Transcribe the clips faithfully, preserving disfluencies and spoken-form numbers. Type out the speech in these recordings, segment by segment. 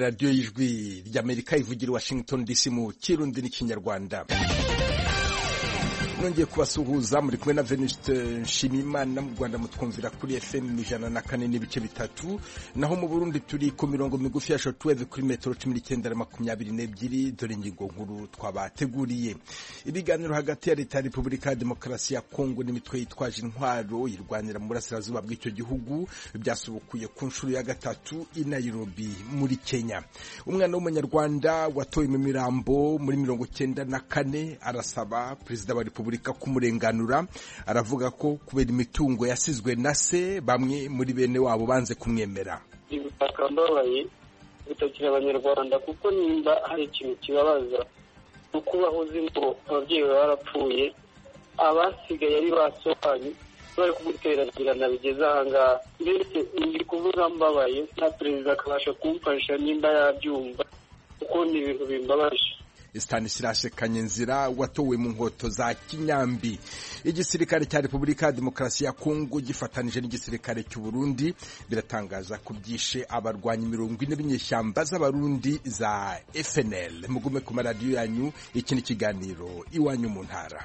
radiyo y'ijwi ry'Amerika ivugira i Washington D C mu Kirundi n'ikinyarwanda. Nongeye kubasuhuza muri kumwe na Venuste Nshimiyimana. Mu Rwanda mutwumvira kuri F M ijana na kane n'ibice bitatu, naho mu Burundi turi ku mirongo migufi ya shortwave kuri metero cumi n'icyenda na makumyabiri n'ebyiri. Dore ingingo nkuru twabateguriye. Ibiganiro hagati ya leta ya Repubulika ya Demokarasi ya Kongo n'imitwe yitwaje intwaro irwanira mu burasirazuba bw'icyo gihugu byasubukuye ku nshuro ya gatatu i Nairobi muri Kenya. Umwana w'umunyarwanda watoye mu mirambo muri mirongo cyenda na kane arasaba Perezida wa Repubulika kumurenganura. Aravuga ko kubera imitungo yasizwe na se bamwe muri bene wabo banze kumwemera. Ibutaka mbabaye bitakira abanyarwanda kuko nimba hari ikintu kibabaza uko bahoze ngo ababyeyi barapfuye, abasigaye ari basohanye bari kumuteragirana bigeze ahangaha. Mbese ndi kuvuga mbabaye na perezida akabasha kumfasha nimba yabyumva kuko ni ibintu bimbabaje. Stanislas Kanyenzira watowe mu nkoto za Kinyambi. Igisirikare cya Repubulika ya Demokarasi ya Kongo gifatanije n'igisirikare cy'u Burundi biratangaza ko byishe abarwanyi mirongo ine b'inyeshyamba z'abarundi za F N L. Mugume ku maradiyo yanyu, iki ni ikiganiro Iwanyu mu Ntara.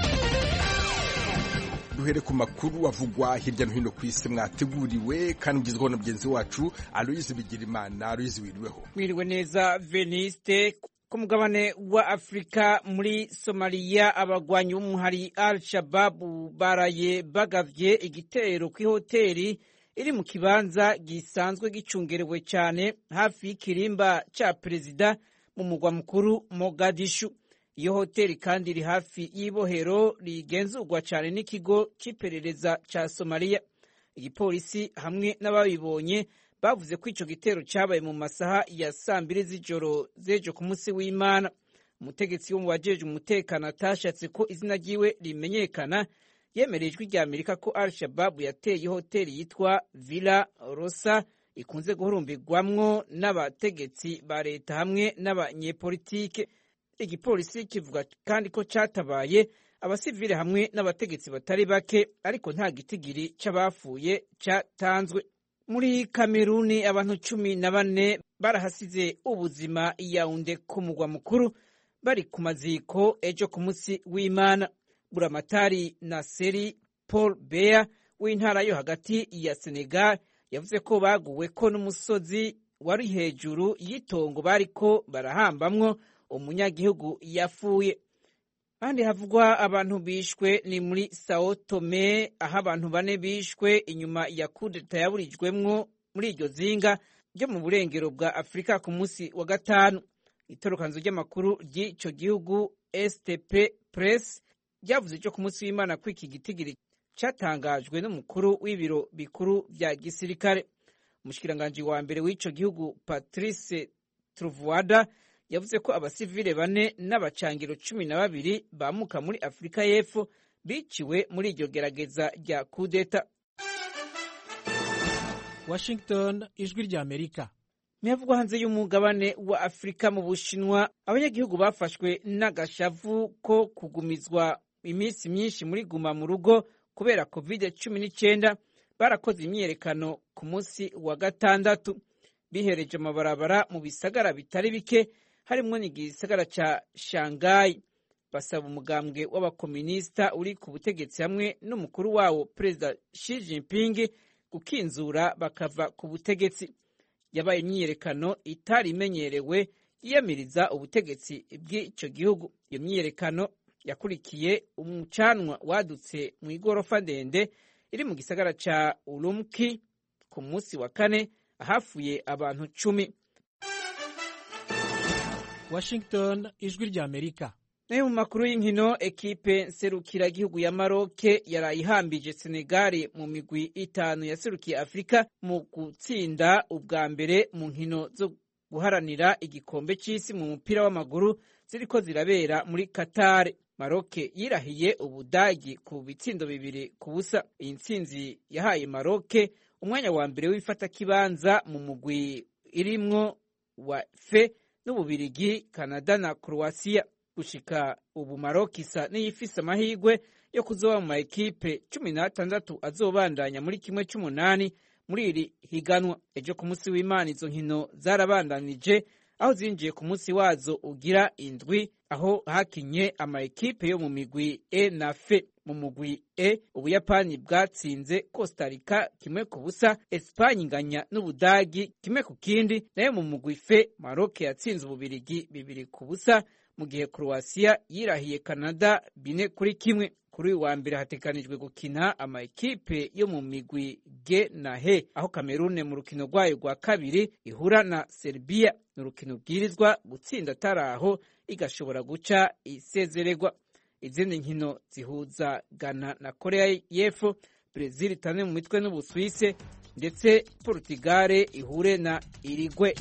Duhere ku makuru avugwa hirya no hino ku isi mwateguriwe kandi ugizweho na mugenzi wacu Aloise Bigirimana. Aloise, wiriweho? Mwiriwe neza Veniste. Ku mugabane wa Afrika muri Somalia, abagwanyi b'umuhari Al-Shabaab baraye bagavye igitero kw'ihoteri iri mu kibanza gisanzwe gicungerewe cyane hafi y'ikirimba ca perezida mu mugwa mukuru Mogadishu. Iyo hoteri kandi iri hafi y'ibohero rigenzurwa cyane n'ikigo cy'iperereza ca Somalia. Igipolisi hamwe n'ababibonye bavuze ko ico gitero cyabaye mu masaha ya saa mbiri z'ijoro z'ejo ku munsi w'Imana. Umutegetsi wo mu bajeje umutekano atashatse ko izina ryiwe rimenyekana yemereye ijwi rya Amerika ko Al-Shabaab yateye hoteli yitwa Villa Rosa ikunze guhurumbirwamwo n'abategetsi ba leta hamwe n'abanyepolitike. Igipolisi kivuga kandi ko catabaye abasivile hamwe n'abategetsi batari bake, ariko nta gitigiri c'abafuye catanzwe. Muri Kameruni abantu cumi na bane barahasize ubuzima i Yaounde ku mugwa mukuru bari ku maziko ejo ku munsi w'Imana. Buramatari Naseri Paul Beya w'intara yo hagati ya Senegal yavuze ko baguwe ko n'umusozi wari hejuru y'itongo bariko barahambamwo umunyagihugu yafuye. Kandi havugwa abantu bishwe ni muri Sao Tome, aho abantu bane bishwe inyuma ya kudeta yaburijwemwo muri iryo zinga ryo mu burengero bwa Afrika ku munsi wa gatanu. Itorokanzo ry'amakuru ry'ico gihugu S T P Press ryavuze cyo ku munsi w'Imana ko iki gitigiri catangajwe n'umukuru w'ibiro bikuru vya gisirikare. Umushikiranganje wa mbere w'ico gihugu Patrice Trovoada yavuze ko abasivile bane n'abacangiro cumi na babiri bamuka muri Afrika y'Epfo biciwe muri iryo gerageza rya kudeta. Washington, ijwi rya Amerika. Mivugwa hanze y'umugabane wa Afrika, mu Bushinwa abanyagihugu bafashwe n'agashavu ko kugumizwa iminsi myinshi muri guma mu rugo kubera covid cumi n'icyenda barakoze imyiyerekano ku munsi wa gatandatu. Bihereje amabarabara mu bisagara bitari bike harimwo n'igisagara ca Shanghai. Basaba umugambwe w'abakomunista uri ku butegetsi hamwe n'umukuru wawo Perezida Xi Jinping gukinzura bakava ku butegetsi. Yabaye imyiyerekano itari imenyerewe yiyamiriza ubutegetsi bw'ico gihugu. Iyo myiyerekano yakurikiye umucanwa wadutse mu igorofa ndende iri mu gisagara ca Urumqi ku munsi wa kane, ahafuye abantu cumi. Washington, ijwi rya Amerika. Nayo mu makuru y'inkino, ekipe nserukira gihugu ya Maroc yarayihambije Senegal mu migwi itanu yaserukiye Afrika mu gutsinda ubwa mbere mu nkino zo guharanira igikombe c'isi mu mupira w'amaguru ziriko zirabera muri Qatar. Maroc yirahiye Ubudagi ku bitsindo bibiri ku busa. Iyi ntsinzi yahaye Maroc umwanya wa mbere w'ifata kibanza mu mugwi irimwo wa F n'Ububirigi, Canada na Croatia. Gushika ubu Maroc isa n'iyifise amahirwe yo kuzoba mu maekipe cumi n'atandatu azobandanya muri kimwe c'umunani muri iri higanwa. Ejo ku munsi w'Imana izo nkino zarabandanije aho zinjiye ku munsi wazo ugira indwi, aho hakinye ama ekipe yo mu migwi E na F. Mu mugwi E, Ubuyapani bwatsinze Costa Rica kimwe ku busa, Espanye inganya n'Ubudagi kimwe ku kindi, nayo mu mugwi F, Maroc yatsinze Ububirigi bibiri ku busa, mu gihe Croatia yirahiye Canada bine kuri kimwe. Kuri uyu wa mbere hateganijwe gukina ama ekipe yo mu migwi G na H, aho Cameroon mu rukino rwayo rwa kabiri ihura na Serbia. Ni urukino bwirizwa gutsinda ataraho igashobora guca isezererwa. Izindi nkino zihuza Ghana na Korea y'Epfo, Brazil itane mu mitwe n'Ubusuwise, ndetse Portugal ihure na Uruguay.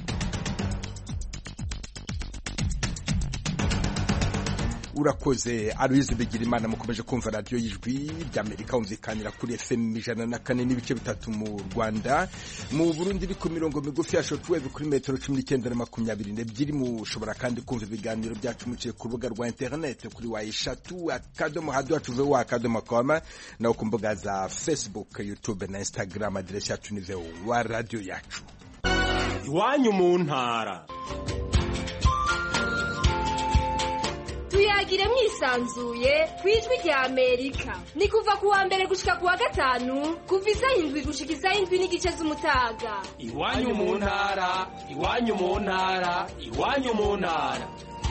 Urakoze Aloise Bigirimana. Mukomeje kumva radio y'Ijwi ry'Amerika umvikanira kuri F M ijana na kane n'ibice bitatu mu Rwanda, mu Burundi iri ku mirongo migufi ya shortwave kuri metero cumi n'icyenda na makumyabiri n'ebyiri. Mushobora kandi kumva ibiganiro byacu muciye ku rubuga rwa internet kuri wa eshatu akadomo hadu wacu vewa akadomo koma, naho ku mbuga za Facebook, YouTube na Instagram aderesi yacu ni vewa radio yacu. Iwanyu mu ntara. Tuyagire mwisanzuye kwijwi rya Amerika. Ni kuva kuwa mbere gushika kuwa gatanu kuva isaha indwi gushika isaha indwi n'igice z'umutaga. Iwanyu mu ntara, iwanyu mu ntara, iwanyu mu ntara.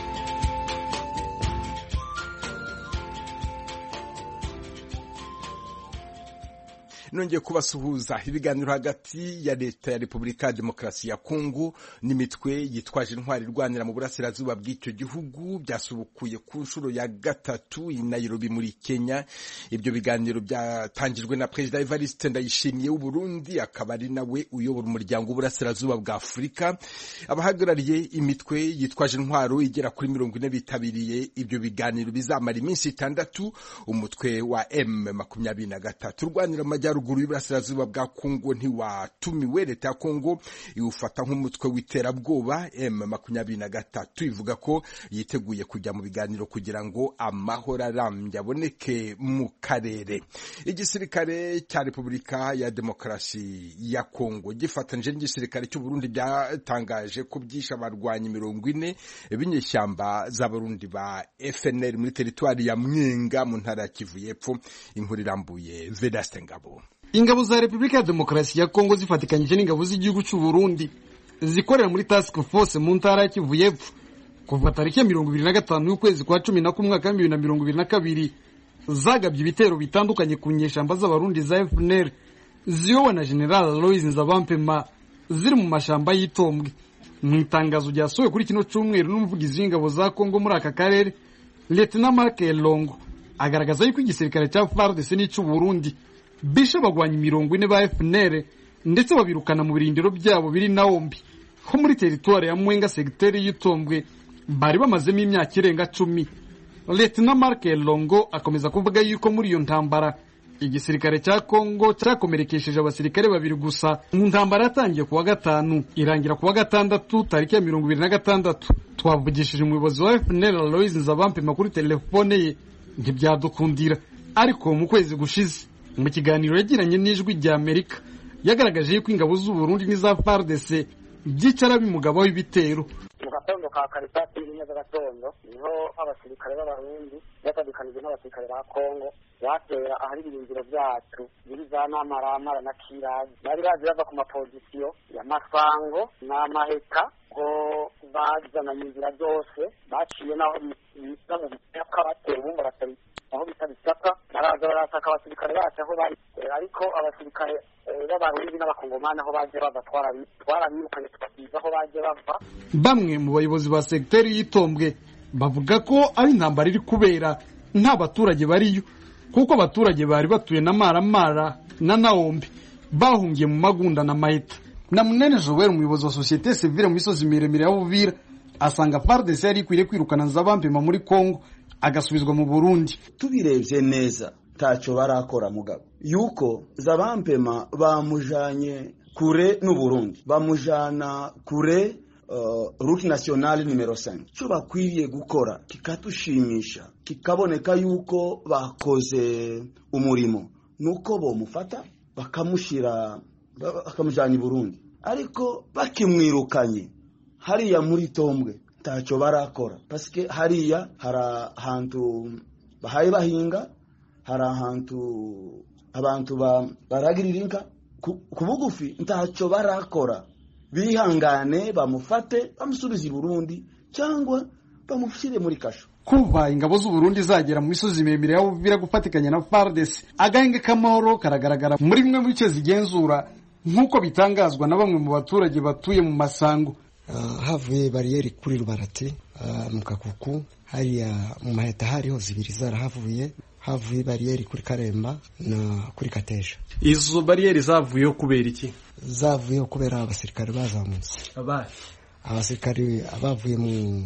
Nongeye kubasuhuza. Ibiganiro hagati ya leta ya Repubulika ya Demokarasi ya Kongo n'imitwe yitwaje intwari irwanira mu burasirazuba bw'icyo gihugu byasubukuye ku nshuro ya gatatu i Nairobi muri Kenya. Ibyo biganiro byatangijwe na Perezida Evariste Ndayishimiye w'u Burundi, akaba ari nawe uyobora umuryango w'uburasirazuba bwa Afurika. Abahagarariye imitwe yitwaje intwaro igera kuri mirongo ine bitabiriye ibyo biganiro bizamara iminsi itandatu. Umutwe wa M makumyabiri na gatatu urwanira amajyaruguru guru y'uburasirazuba bwa Kongo ntiwatumiwe. Leta ya Kongo iwufata nk'umutwe w'iterabwoba. M makumyabiri na gatatu ivuga ko yiteguye kujya mu biganiro kugira ngo amahoro arambye aboneke mu karere. Igisirikare cya Repubulika ya Demokarasi ya Kongo gifatanyije n'igisirikare cy'u Burundi byatangaje ko byishe abarwanyi mirongo ine b'inyeshyamba z'abarundi ba F N L muri teritwari ya Mwenga mu ntara ya Kivu y'Epfo. Inkuru irambuye Vedaste Ngabo. Ingabo za Repubulika ya Demokarasi ya Kongo zifatikanyije n'ingabo z'igihugu cy'u Burundi zikorera muri task force mu ntara ya Kivu y'Epfo kuva tariki ya mirongo ibiri na gatanu y'ukwezi kwa cumi na kumwe mwaka wa bibiri na mirongo ibiri na kabiri zagabye ibitero bitandukanye ku nyeshamba z'abarundi za F N L ziyobowe na General Aloys Nzabampema ziri mu mashamba y'Itombwe. Mu itangazo ryasohowe kuri kino cyumweru n'umuvugizi w'ingabo za Kongo muri aka karere, Lieutenant Marc Elongo, agaragaza yuko igisirikare cya F A R D C n'ic'u Burundi bishe abagwanyi mirongo ine ba F N L ndetse babirukana mu birindiro byabo biri Naombi ho muri teritwari ya Mwenga segiteri y'Itombwe bari bamazemo imyaka irenga cumi. Lieutenant Marc Elongo akomeza kuvuga yuko muri iyo ntambara igisirikare cya Kongo cyakomerekesheje abasirikare babiri gusa. Mu ntambara yatangiye kuwa gatanu irangira kuwa gatandatu tariki ya mirongo ibiri na gatandatu. Twavugishije umuyobozi wa F N L Aloys Nzabampema kuri telefone ye ntibyadukundira, ariko mu kwezi gushize mu kiganiro yagiranye n'Ijwi rya Amerika yagaragaje yuko ingabo z'u Burundi n'iza F A R D C byicara bimugabo w'ibitero. Mu gatondo ka karitati y'inyo z'agatondo niho abasirikare b'abarundi batadikanije n'abasirikare ba Kongo batera ahari ibirindiro byacu biri za Namaramara na Kirazi. Bari baje bava ku mapozisiyo ya Masango na Maheka ngo bazananye inzira zose baciye naho bita mu byakabateye bumva batari aho bita bisaka baraza barasaka abasirikare bacu aho bari, ariko abasirikare b'abarundi n'abakongomani aho baje bava twarabirukanye tukabiza aho baje bava. Bamwe mu bayobozi ba segiteri y'Itombwe bavuga ko ari intambara iri kubera nta baturage bariyo, kuko abaturage bari batuye na Maramara na Naombi bahungiye mu Magunda na Mahita. Na Munene Joel, umuyobozi wa societe civile mu misozi miremire ya Uvira, asanga F A R D C yari ikwiriye kwirukana Nzabampema muri Kongo agasubizwa mu Burundi. Tubirebye neza taco barakora mugabo yuko Nzabampema bamujanye kure n'u Burundi, bamujana kure uh, route nationale numero cinq. Cyo bakwiriye gukora kikatushimisha kikaboneka yuko bakoze umurimo nuko bo mufata bakamushira bakamujana i Burundi ariko bakimwirukanye hariya muri Tombwe ntacyo barakora paske hariya hari ahantu bahaye bahinga hari ahantu abantu baragirira inka ku bugufi ntacyo barakora bihangane bamufate bamusubize i Burundi cyangwa bamushyire muri kasho. Kuva ingabo z'u Burundi zagera mu misozi miremire ya Uvira gufatikanya na F A R D C agahenge k'amahoro karagaragara muri mwe mu bice zigenzura nk'uko bitangazwa na bamwe mu baturage batuye mu Masango. Uh, havuye bariyeri kuri Rubarati uh, mu Kakuku hariya mu Maheta hariho zibiri zarahavuye havuye bariyeri kuri Karemba na kuri Kateja. Izo bariyeri zavuyeho kubera iki? Zavuyeho kubera abasirikare bazamutse. Abaye abasirikare abavuye mu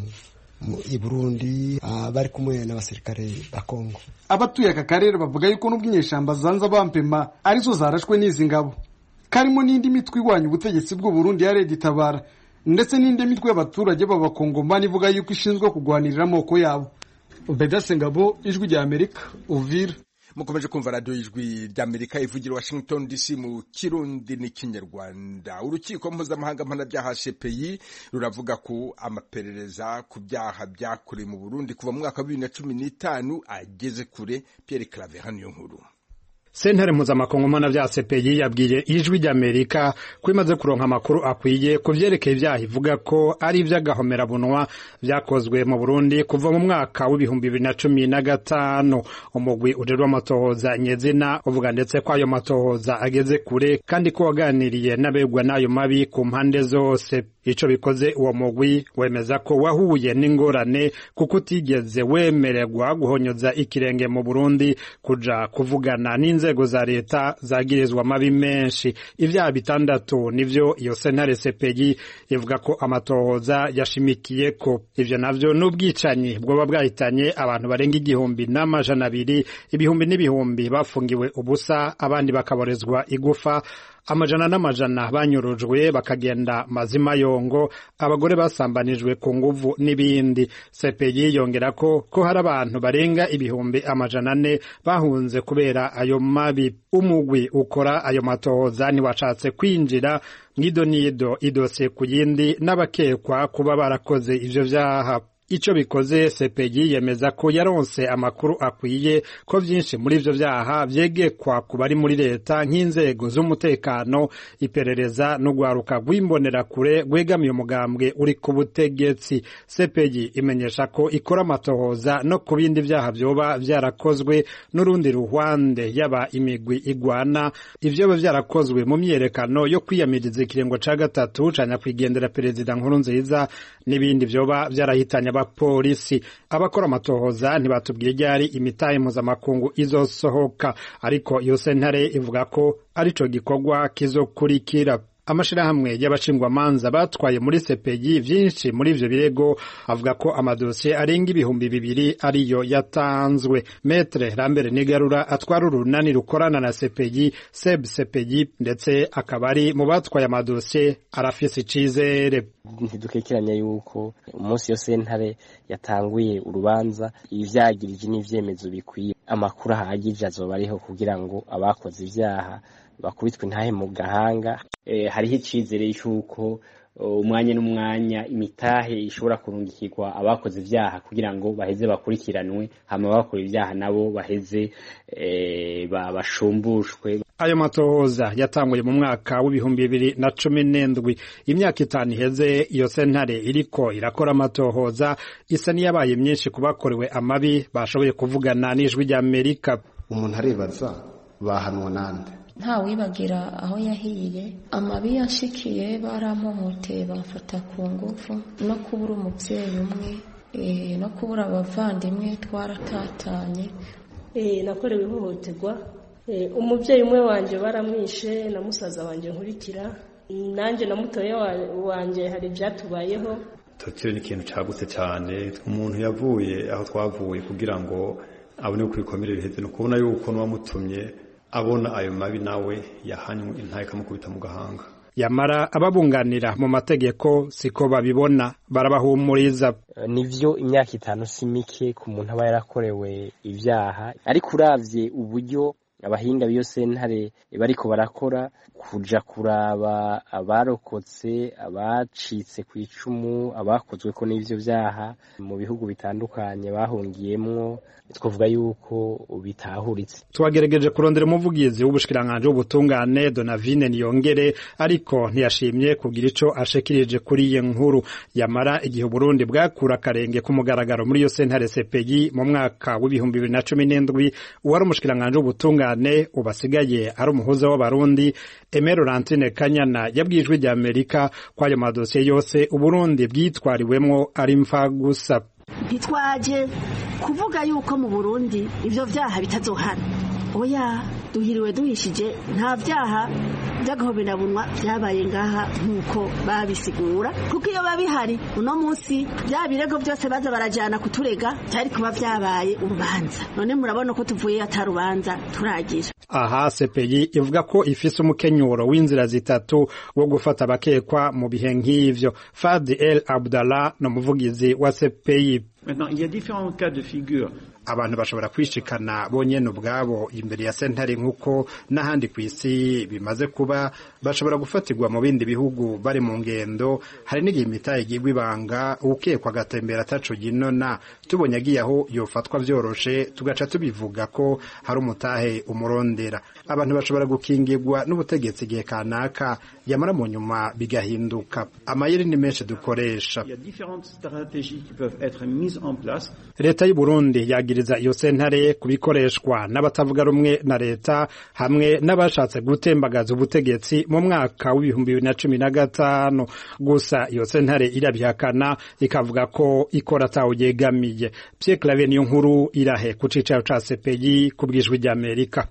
i Burundi bari kumwe n'abasirikare ba Kongo. Abatuye aka karere bavuga yuko n'ubwinyeshamba zanza bampema arizo zarashwe n'izi ngabo karimo n'indi mitwe igwanya ubutegetsi bw'u Burundi ya Red Tabara ndetse n'indi mitwe y'abaturage b'abakongomani ivuga yuko ishinzwe kugwanirira amoko yabo. Bedase Ngabo, Ijwi rya Amerika, Uvira. Mukomeje kumva radio Ijwi rya Amerika ivugira Washington D C mu Kirundi n'Ikinyarwanda. Urukiko mpuzamahanga mpanabyaha C P I ruravuga ko amaperereza ku byaha byakorewe mu Burundi kuva mu mwaka wa bibiri na cumi n'itanu ageze kure. Pierre Claver hano nkuru. Sentare mpuzamakungu mpanabyaha C P I yabwiye Ijwi rya Amerika ko imaze kuronka amakuru akwiye ku vyerekeye ibyaha ivuga ko ari ivy'agahomera bunwa vyakozwe mu Burundi kuva mu mwaka w'ibihumbi bibiri na cumi na gatanu. Umugwi ujerwa amatohoza nyezina uvuga ndetse ko ayo matohoza ageze kure kandi ko waganiriye n'abegwa n'ayo mabi ku mpande zose. Ico bikoze uwo mugwi wemeza ko wahuye n'ingorane kuko utigeze wemererwa guhonyoza ikirenge mu Burundi kuja kuvugana n'inzego za leta zagirizwa mabi menshi. Ivyaha bitandatu nivyo iyo sentare C P I ivuga ko amatohoza yashimikiye ko. Ivyo navyo n'ubwicanyi bwoba bwahitanye abantu barenga igihumbi n'amajana abiri, ibihumbi n'ibihumbi bafungiwe ubusa, abandi bakaborezwa igufa, amajana n'amajana banyurujwe bakagenda mazima yongo, abagore basambanijwe ku nguvu n'ibindi. C P I yongera ko ko hari abantu barenga ibihumbi amajana ane bahunze kubera ayo mabi. Umugwi ukora ayo matohoza ni washatse kwinjira nido nido idose kuyindi n'abakekwa kuba barakoze ivyo vyaha. Ico bikoze C P I yemeza ko yaronse amakuru akwiye ko vyinshi muri ivyo vyaha vyegekwa ku bari muri leta nk'inzego z'umutekano, iperereza no gwaruka rw'imbonera kure gwegamiye umugambwe uri ku butegetsi. C P I imenyesha ko ikora amatohoza no ku bindi vyaha vyoba vyarakozwe n'urundi ruhande yaba imigwi igwana, ivyo vyarakozwe mu myerekano yo kwiyamiriza ikirengo ca gatatu ca nyakwigendera Perezida Nkurunziza n'ibindi vyoba vyarahitanye abapolisi. Abakora amatohoza ntibatubwiye ryari imitahe mpuzamakungu izosohoka, ariko iyo sentare ivuga ko arico gikorwa kizokurikira. Amashirahamwe y'abashingwamanza batwaye muri C P I vyinshi muri ivyo birego avuga ko amadosiye arenga ibihumbi bibiri ariyo yatanzwe. Maître Lambert Nigarura atwara urunani rukorana na C P I Seb C P I ndetse akaba ari mu batwaye amadosiye arafise icizere. Ntidukekeranya yuko umunsi yo sentare yatanguye urubanza ivyagirije n'ivyemezo bikwiye, amakuru ahagije azoba ariho kugira ngo abakoze ivyaha bakubitwe ntahe mu gahanga. E, hariho icizere cyuko umwanya n'umwanya imitahe ishobora kurungikirwa abakoze ivyaha kugira ngo baheze bakurikiranwe, hama bakora ivyaha nabo baheze e, bashumbushwe. Ayo matohoza yatanguye mu mwaka w'ibihumbi bibiri na cumi n'indwi. Imyaka itanu iheze iyo sentare iriko irakora amatohoza isa niyabaye myinshi kubakorewe amabi bashoboye kuvugana n'Ijwi rya Amerika. Umuntu arebaza bahanwa nande? Nta wibagira aho yahiye. Amabi yashikiye baramuhoteye bamfata ku ngufu, no kubura umuvyeyi umwe e, no kubura abavandimwe twaratatanye. E, nakorewe ihohoterwa. E, umuvyeyi umwe wanje baramwishe na musaza wanje nkurikira, nanje na mutoya wanje hari byatubayeho. Tokyo ni ikintu cagutse cyane. Umuntu yavuye aho twavuye kugira ngo abone uko bikomere biheze, no kubona yuko n'uwamutumye abona ayo mabi nawe yahanywe intaye kamukubita mu gahanga. Yamara ababunganira mu mategeko siko babibona, barabahumuriza. Nivyo imyaka itanu simike ku muntu aba yarakorewe ivyaha, ariko uravye uburyo abahinga b'iyo sentare bariko barakora kuja kuraba abarokotse abacitse ku icumu abakozweko n'ivyo vyaha mu bihugu bitandukanye bahungiyemwo twavuga yuko bitahuritse. Twagerageje kurondera umuvugizi w'ubushikiranganje w'ubutungane Donavine Niyongere ariko ntiyashimye kugira ico ashikirije kuri iyi nkuru. Yamara igihe Burundi bwakura karenge ku mugaragaro muri iyo sentare C P I mu mwaka w'ibihumbi bibiri na cumi n'indwi uwari umushikiranganje w'ubutungane ubasigaye ari umuhuza w'abarundi Aimé Laurentine Kanyana yabwijwe rya Amerika kwa ayo madosiye yose Uburundi bwitwariwemwo ari mfa gusa. Ntitwaje kuvuga yuko mu Burundi ivyo vyaha bitazohana. Oya duhiriwe duhishije nta vyaha by'agahoberabunwa byabaye ngaha nkuko babisigura kuko iyo babihari uno munsi bya birego byose baza barajana kuturega cyari kuba vyabaye urubanza. None murabona ko tuvuye atarubanza turagira. Aha C P I ivuga ko ifise umukenyuro w'inzira zitatu wo gufata abakekwa mu bihe nk'ivyo. Fadi El Abdallah no muvugizi wa C P I. Maintenant, il y a différents cas de figure. Abantu bashobora kwishikana bonyene ubwabo imbere ya sentare nkuko n'ahandi kw'isi bimaze kuba bashobora gufatirwa mu bindi bihugu bari mu ngendo. Hari n'igihe imitahe igirwa ibanga ukekwa agatembera ataco ginona tubonye agiye aho yofatwa vyoroshe tugaca tubivuga ko hari umutahe umurondera. Abantu bashobora gukingirwa n'ubutegetsi igihe kanaka yamara mu nyuma bigahinduka. Amayeri ni menshi dukoresha. Leta y'u Burundi yagiriza iyo sentare kubikoreshwa n'abatavuga rumwe na leta hamwe n'abashatse gutembagaza ubutegetsi mu mwaka w'ibihumbi bibiri na cumi na gatanu. Gusa iyo sentare irabihakana ikavuga ko ikora atawuyegamiye. Pierre Claver niyo nkuru irahe ku cicaro ca C P I ku bwijwi rya Amerika.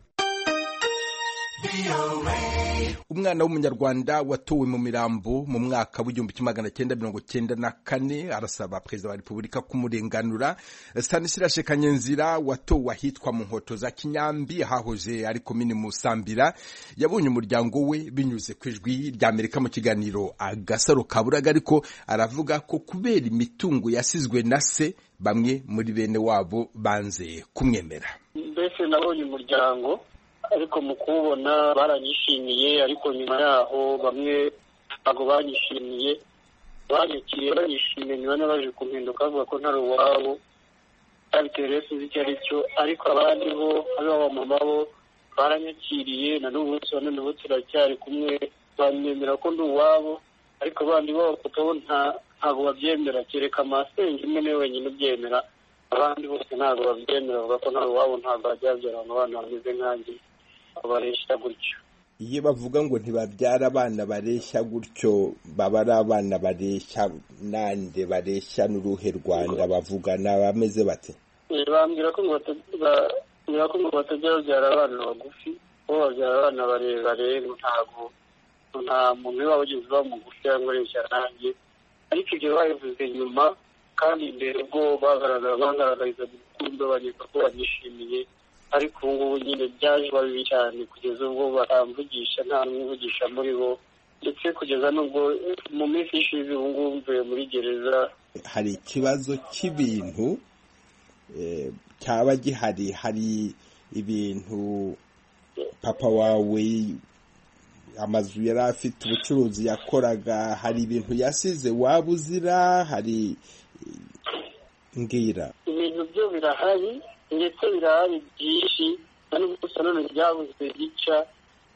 Umwana w'umunyarwanda watowe mu mirambo mu mwaka w'igihumbi kimwe magana cyenda mirongo cyenda na kane arasaba Perezida wa Repubulika kumurenganura. Stanislas Kanyenzira watowe ahitwa mu Nkoto za Kinyambi hahoze ari komini Musambira yabonye umuryango we binyuze ku ijwi rya Amerika mu kiganiro Agasaro Kaburaga, ariko aravuga ko kubera imitungo yasizwe na se bamwe muri bene wabo banze kumwemera. Mbese nabonye umuryango ariko mu kubona baranyishimiye, ariko nyuma yaho bamwe ntabwo banyishimiye, banyakiriye banyishimiye nyuma n'abaje kumpinduka bavuga ko ntari uwabo babitewe sinzi icyo ari cyo, ariko abandi bo abo mama bo baranyakiriye na n'ubu none ubu turacyari kumwe banyemera ko ndi uwabo, ariko abandi bo kuko ntabwo babyemera, kereka amasenge imwe niwe wenyine ubyemera, abandi bose ntabwo babyemera bavuga ko ntari uwabo, ntabwo bajyabyara abana bameze nkanjye bareshya gutyo. Iyo bavuga ngo ntibabyara abana bareshya gutyo baba ari abana bareshya nande bareshya n'uruhe Rwanda bavugana bameze bate? Bambwira ko ngo bambwira ko ngo batajya babyara abana bagufi, bo babyara abana barebare, ntabwo nta muntu waba ugize uba mugufi cyangwa areshya nanjye, ariko ibyo babivuze nyuma kandi imbere bwo bagaragara bagaragariza urukundo banyeka ko banyishimiye, ariko ubu ngubu nyine byaje babi cyane kugeza ubwo baramvugisha nta n'umvugisha muri bo, ndetse kugeza n'ubwo mu minsi ishize ubu ngubu mvuye muri gereza. Hari ikibazo cy'ibintu cyaba gihari, hari ibintu papa wawe amazu yari afite ubucuruzi yakoraga, hari ibintu yasize waba uzira, hari ngira ibintu byo birahari ndetse birahari byinshi, n'ubwo gusa none byabuze gica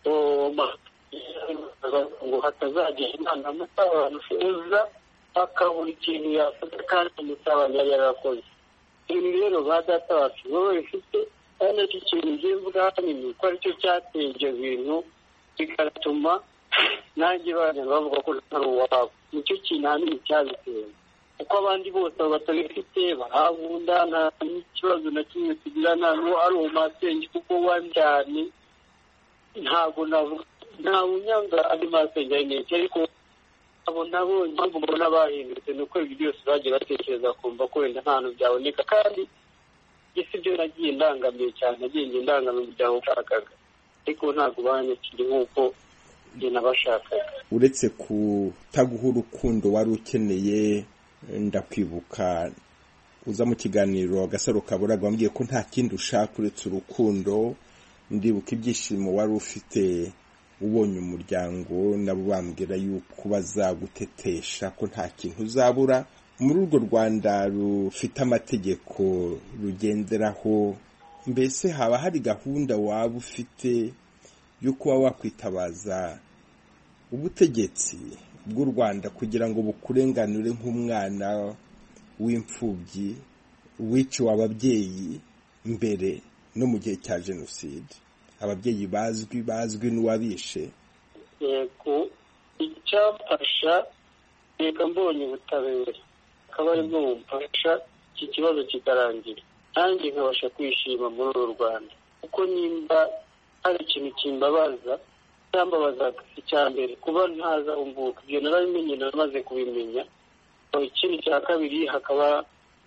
ngo hatazagera imana mutabana uza akabura ikintu yafata kandi umutabana yari yarakoze. Ibintu rero ba data wacu wowe bifite kandi icyo kintu ngiye mvuga hanini ko aricyo cyateye ibyo bintu bigatuma nanjye bajya bavuga ko ntari uwabo, nicyo kintu hanini cyabiteye, kuko abandi bose batabifite barahunda nta n'ikibazo na kimwe tugira, nta n'uwo ari uwo masenge kuko wanjyane ntabwo navuga nta unyanga andi masenge ari neke, ariko abo nabo impamvu mbona bahindutse ni uko ibyo byose bagiye batekereza kumva ko wenda nta hantu byaboneka, kandi isi ibyo nagiye ndangamiye cyane, nagiye ndangamiye umuryango ushakaga, ariko ntabwo banyakiri nk'uko njye nabashakaga. Uretse kutaguha urukundo wari ukeneye, ndakwibuka uza mu kiganiro Agasaro Kaburaga wambwiye ko nta kindi ushaka uretse urukundo, ndibuka ibyishimo wari ufite ubonye umuryango nabo bambwira yuko bazagutetesha ko nta kintu uzabura muri urwo Rwanda rufite amategeko rugenderaho. Mbese haba hari gahunda waba ufite yo kuba wakwitabaza ubutegetsi bw'u Rwanda kugira ngo bukurenganure nk'umwana w'imfubyi wiciwe ababyeyi mbere no mu gihe cya jenoside, ababyeyi bazwi bazwi n'uwabishe? Yego, icyafasha reka mbonye ubutabera akaba ari bwo bumfasha iki kibazo kikarangira, nanjye nkabasha kwishima muri uru Rwanda. Kuko nimba hari ikintu kimbabaza cyambabazaga icya mbere kuba ntazahumbuka, ibyo narabimenye namaze kubimenya. Ikindi cya kabiri hakaba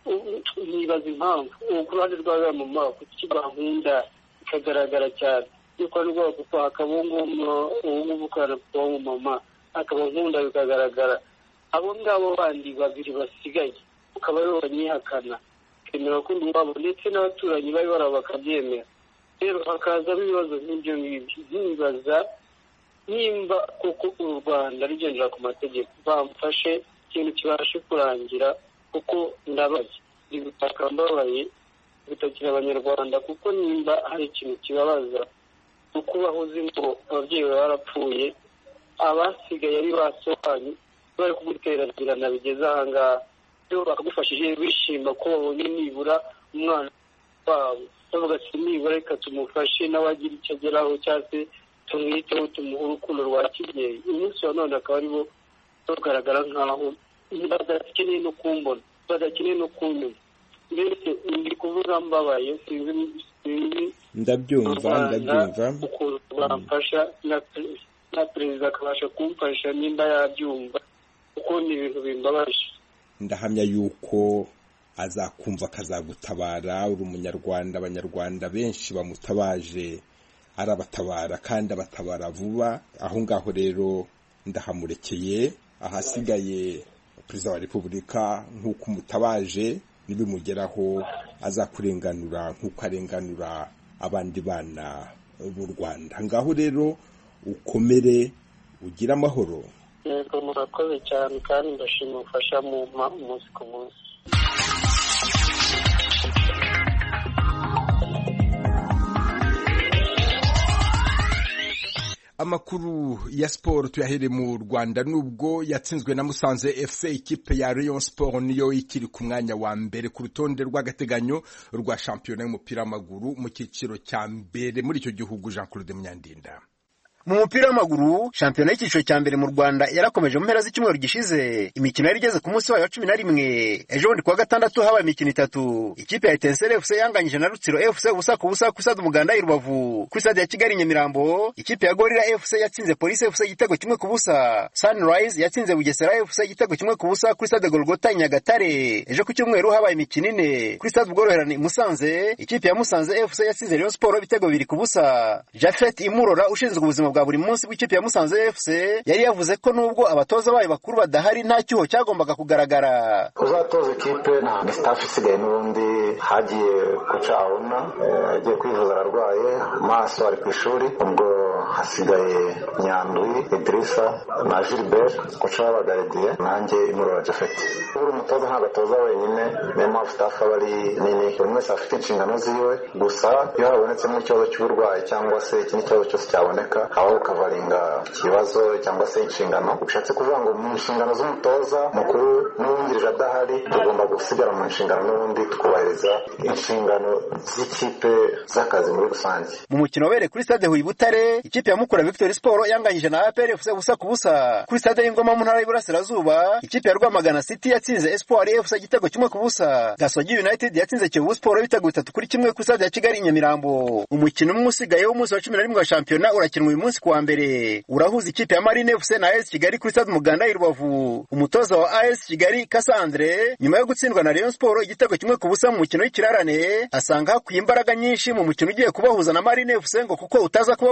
nibaza impamvu ku ruhande rw'aba mama kuki bankunda bikagaragara cyane yuko ari rwabo, kuko hakaba ubu kana kuba mama akaba nkunda bikagaragara. Abo ngabo bandi babiri basigaye ukaba aribo banyihakana kemera ko ndwabo, ndetse n'abaturanyi bari baraba bakabyemera. Rero hakazamo ibibazo nk'ibyo ngibyo, nkibaza nimba kuko u Rwanda rugendera ku mategeko bamfashe ikintu kibashe kurangira, kuko ndabaye ndi gutaka mbabaye gutakira abanyarwanda. Kuko nimba hari ikintu kibabaza uko bahoze ngo ababyeyi barapfuye, abasigaye ari basohanye bari kuguteragira bigeze aha ngaha, rero bakagufashije bishima ko babonye nibura umwana wabo, bavuga ati nibura reka tumufashe nawe agira icyo ageraho, cyangwa se tumwiteho tumuhe urukundo rwa kibyeyi. Umunsi wa none akaba aribo bagaragara nk'aho badakeneye no kumbona, badakeneye no kunyuma. Mbese ndi kuvuga mbabaye, sinzi ndabyumva ndabyumva ukuntu bamfasha na perezida akabasha kumfasha nimba yabyumva, kuko ni ibintu bimbabaje. Ndahamya yuko azakumva akazagutabara. Uri umunyarwanda, abanyarwanda benshi bamutabaje arabatabara kandi abatabara vuba. Aho ngaho rero ndahamurekeye, ahasigaye perezida wa repubulika nk'uko umutabaje nibimugeraho azakurenganura nk'uko arenganura abandi bana b'u Rwanda. Ngaho rero ukomere, ugire amahoro. Yego, murakoze cyane kandi ndashima umufasha mu umunsi ku munsi. Amakuru ya siporo tuyahere mu Rwanda. Nubwo yatsinzwe na Musanze F C, ikipe ya Rayon Sport niyo ikiri ku mwanya wa mbere ku rutonde rw'agateganyo rwa shampiyona y'umupira w'amaguru mu cyiciro cya mbere muri icyo gihugu. Jean Claude Munyandinda. Mu mupira w'amaguru shampiyona y'icyiciro cya mbere mu Rwanda yarakomeje mu mpera z'icyumweru gishize, imikino yari igeze ku munsi wayo wa cumi na rimwe. Ejo bundi kuwa gatandatu habaye imikino itatu. Ikipe ya Etincelle F C yanganyije na Rutsiro F C ubusa ku busa ku stade Umuganda i Rubavu. Ku stade ya Kigali Nyamirambo ikipe ya Gorilla F C yatsinze Police F C igitego kimwe ku busa. Sunrise yatsinze Bugesera F C igitego kimwe ku busa kuri stade Golgota Nyagatare. Ejo ku cyumweru habaye imikino ine. Kuri stade Ubworoherane Musanze ikipe ya Musanze F C yatsinze Rayon Sport ibitego bibiri ku busa. Jafet Imurora ushinzwe ubuzima bwa buri munsi bw'ikipe ya Musanze F C yari yavuze ko nubwo abatoza bayo bakuru badahari nta cyuho cyagombaga kugaragara. Uzatoza ikipe na staff isigaye n'ubundi hagiye kuca abona agiye kwivuza ararwaye, maso ari ku ishuri, ubwo hasigaye Nyandwi Idrissa na Gilbert kuca abagaridiye, nanjye Imurora Jafet. Uri umutoza nta gatoza wenyine, niyo mpamvu staff bari nini, buri wese afite inshingano ziwe. Gusa iyo habonetsemo ikibazo cy'uburwayi cyangwa se ikindi kibazo cyose cyaboneka, aho ukavaringa ikibazo cyangwa se inshingano. Ushatse kuvuga ngo mu nshingano z'umutoza mukuru n'uwungirije adahari, tugomba gusigara mu nshingano n'ubundi tukubahiriza inshingano z'ikipe z'akazi muri rusange. Mu mukino wabereye kuri stade Huye Butare, ikipe ya Mukura Victory Sport yanganyije na A P R F C ubusa ku busa. Kuri stade y'Ingoma mu ntara y'Iburasirazuba ikipe ya Rwamagana City yatsinze Espoir F C igitego kimwe ku busa. Gasogi United yatsinze Kiyovu Sport ibitego bitatu kuri kimwe kuri stade ya Kigali Nyamirambo. Umukino umwe usigaye w'umunsi wa cumi na rimwe wa shampiyona urakinwa uyu munsi kuwa mbere, urahuza ikipe ya Marine F C na A S Kigali kuri stade Umuganda i Rubavu. Umutoza wa A S Kigali Cassandre nyuma yo gutsindwa na Rayon Sport igitego kimwe ku busa mu mukino w'ikirarane asanga hakwiye imbaraga nyinshi mu mukino ugiye kubahuza na Marine F C ngo kuko utaza kuba woroshye.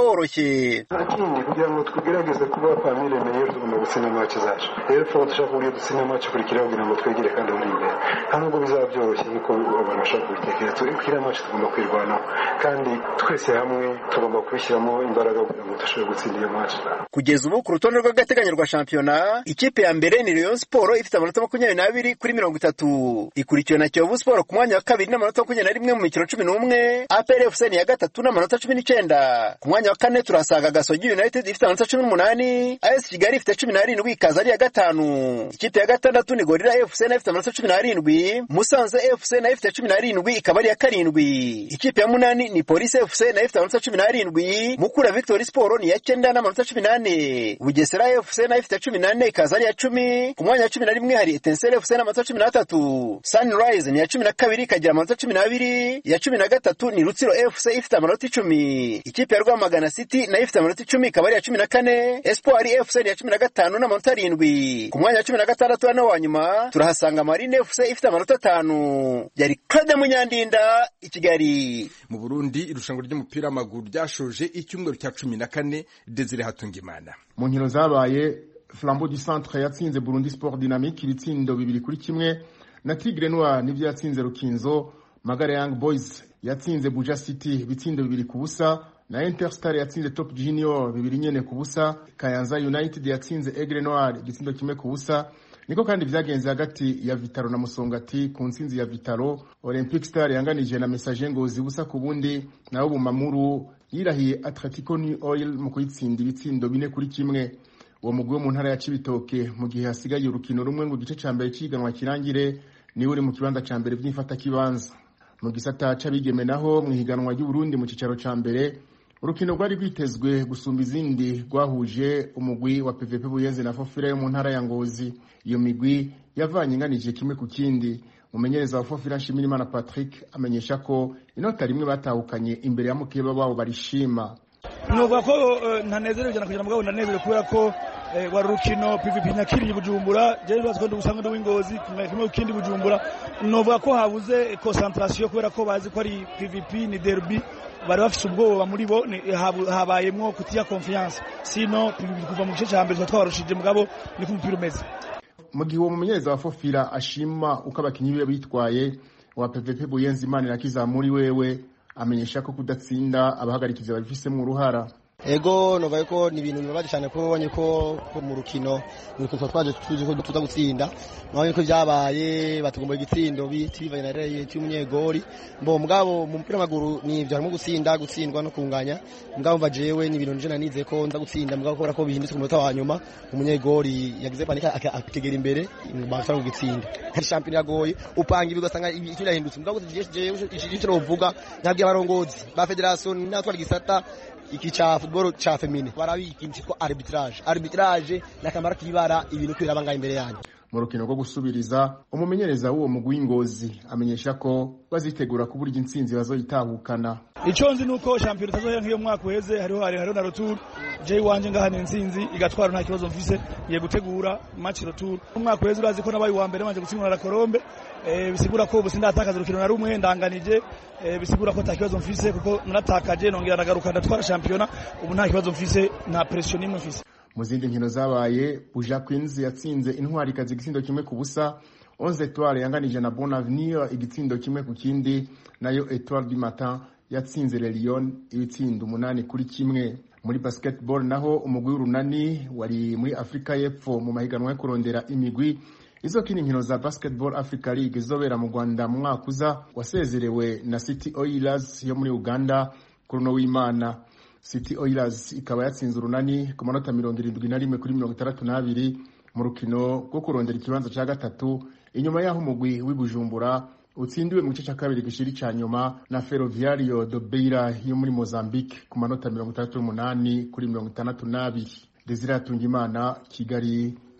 Desire. Akindi kugira ngo tugerageze kuba famille meilleure tugomba gutsinda match zacu. Rero fo dushaka kugira dutsinda match kurikira kugira ngo twegere kandi muri imbere. Ntabwo bizaba byoroshye nkuko abantu bashaka kubitekereza. Twegere match tugomba kwirwanaho kandi twese hamwe tugomba kubishyiramo imbaraga kugira ngo dushobore gutsinda iyo match. Kugeza ubu ku rutonde rw'agateganyo rwa shampiyona, ikipe ya mbere ni Rayon Sport ifite amanota makumyabiri n'abiri kuri mirongo itatu. Ikurikiwe na Kiyovu Sport ku mwanya wa kabiri n'amanota makumyabiri na rimwe mu mikino cumi n'umwe. A P R F C ni ya gatatu n'amanota cumi n'icyenda. Ku mwanya wa kane turasanga Gasogi United ifite amanota cumi n'umunani. A S Kigali ifite cumi n'arindwi ikaza ari ya gatanu. Ikipe ya gatandatu ni Gorilla F C nayo ifite amanota cumi n'arindwi. Musanze F C nayo ifite cumi n'arindwi ikaba ari ya karindwi. Ikipe ya munani ni Police F C nayo ifite amanota cumi n'arindwi. Mukura Victory Sport ni ya cyenda n'amanota cumi n'ane. Bugesera F C nayo ifite cumi n'ane ikaza ari ya cumi. Ku mwanya wa cumi na rimwe hari Etincelle F C n'amanota cumi n'atatu. Sunrise ni ya cumi na kabiri ikagira amanota cumi n'abiri. Ya cumi na gatatu ni Rutsiro F C ifite amanota icumi. Ikipe ya Rwamagana City nayo ifite amanota icumi ikaba ari ya cumi na kane. Espoir F C ni ya cumi na gatanu n'amanota arindwi. Ku mwanya wa cumi na gatandatu hano wa nyuma turahasanga Marine F C ifite amanota atanu. Yari Claude Munyandinda i Kigali. Mu Burundi irushanwa ry'umupira w'amaguru ryashoje icyumweru cya cumi na kane. Desire Hatungimana. Mu nkino zabaye Flambeau du Centre yatsinze Burundi Sport Dynamique ibitsindo bibiri kuri kimwe, na Tigre Noir nivyo yatsinze Rukinzo. Magara Young Boys yatsinze Buja City ibitsindo bibiri ku busa, na Interstar yatsinze Top Junior bibiri nyene ku busa. Kayanza United yatsinze Aigle Noir igitsindo kimwe ku busa. Niko kandi vyagenze hagati ya Vitaro na Musongati. Ku ntsinzi ya Vitaro, Olympic Star yanganije na Messager Ngozi busa ku bundi, naho Bumamuru yirahiye Atletico New Oil mu kuyitsinda ibitsindo bine kuri kimwe. Uwo mugwi wo mu ntara ya Cibitoke mu gihe hasigaye urukino rumwe ngo igice ca mbere ciganwa kirangire, ni uri mu kibanza ca mbere vy'imfata kibanza. Mu gisata c'abigeme naho mu higanwa ry'u Burundi mu cicaro ca mbere, urukino rwari rwitezwe gusumba izindi rwahuje umugwi wa P V P Buyenzi na Fofira yo mu ntara ya Ngozi. Iyo migwi yavanye inganije kimwe ku kindi. Umumenyereza wa Fofira Nshimirimana Patrick amenyesha ko inota rimwe batahukanye imbere ya mukeba wabo barishima. Nuvuga ko ntanezerewe cyane kugira mugabo ndanezerewe kubera ko wari urukino P V P Nyakiri Bujumbura, je bazi ko ndugusanga ndo w'Ingozi kimwe kindi Bujumbura. Nuvuga ko habuze concentration kubera ko bazi ko ari P V P ni derby, bari bafite ubwoba muri bo, habayemwo kutiya confiance. Sino P V P kuva mu gice cya mbere twabarushije mugabo ni ku mupira umeze. Mu gihe uwo mumenyereza wa Fofira ashima uko abakinyi be bitwaye, wa P V P Buyenzi Imana irakizamuri wewe amenyesha ko kudatsinda abahagarikiza babifisemo uruhara. Ego novaye ko ni ibintu bibabaje cyane ko ubonye ko mu rukino niko twaje tuje ko tuza gutsinda, naho ko byabaye batugomba igitsindo biti bivanye na reye cy'umunyegori. Mbo mugabo mu mupira w'amaguru ni ibyo harimo gutsinda gutsindwa no kunganya. Mugabo mva jewe ni ibintu nje nanize ko nza gutsinda, mugabo kubera ko bihindutse ku munota wa nyuma umunyegori yagize panika akitegera imbere bashaka gutsinda. Hari champion yagoye upanga ibi gasanga icyo yahindutse, mugabo jewe icyo novuga ntabwo abarongozi ba federation natwara gisata iki cha football cha femine barabiki ntiko arbitrage arbitrage nakamara kibara ibintu kwirabanga imbere yanyu. Mu rukino rwo gusubiriza, umumenyereza w'uwo mugwi w'Ingozi amenyesha ko bazitegura kuburya intsinzi bazoyitahukana. Icyo nzi nuko champion tazoya nk'iyo mwaka uheze hariho hariho na retour, je wanje ngahana intsinzi igatwara nta kibazo mfise, ye gutegura match retour. Umwaka uheze urazi ko nabaye wa mbere manje gutsindwa na Korombe, eh bisigura ko ubu sindatakaza urukino na rumwe ndanganije, eh bisigura ko nta kibazo mfise kuko naratakaje nongera nagaruka ndatwara champion, ubu nta kibazo mfise na pression nimwe mfise. Mu zindi nkino zabaye, Buja Queens yatsinze Intwari kazi igitsindo kimwe ku busa. Onze Etoile yanganije na Bon Avenir igitsindo kimwe ku kindi, nayo Etoile du Matin yatsinze Le Lion ibitsindo umunani kuri kimwe. Muri basketball naho umugwi w'Urunani wari muri Afrika y'Epfo mu mahiganwa yo kurondera imigwi izokina inkino za Basketball Africa League izobera mu Rwanda mu mwaka uza, wasezerewe na City Oilers yo muri Uganda kuri no w'Imana. City Oilers ikaba yatsinze Urunani ku manota mirongo irindwi na rimwe kuri mirongo itandatu n'abiri mu rukino rwo kurondera ikibanza cya gatatu, inyuma y'aho umugwi w'Ibujumbura utsindiwe mu gice cya kabiri gishiri cya nyuma na Ferroviario do Beira yo muri Mozambique ku manota mirongo itandatu n'umunani kuri mirongo itandatu n'abiri. Desire Hatungimana, Kigali,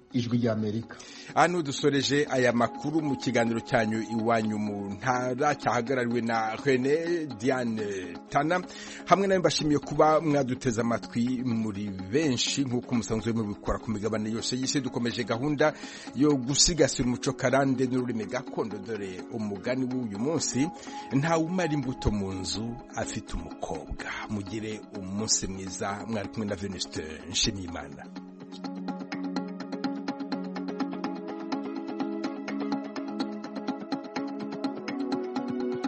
ijwi ry'Amerika. Hano dusoreje aya makuru mu kiganiro cyanyu iwanyu mu ntara cyahagarariwe na René Diane Tana hamwe nawe mbashimiye kuba mwaduteza amatwi muri benshi nk'uko musanzwe mubikora ku migabane yose y'isi. Dukomeje gahunda yo gusigasira umuco karande n'ururimi gakondo, dore umugani w'uyu munsi: nta umara imbuto mu nzu afite umukobwa. Mugire umunsi mwiza, mwari kumwe na Venuste Nshimiyimana.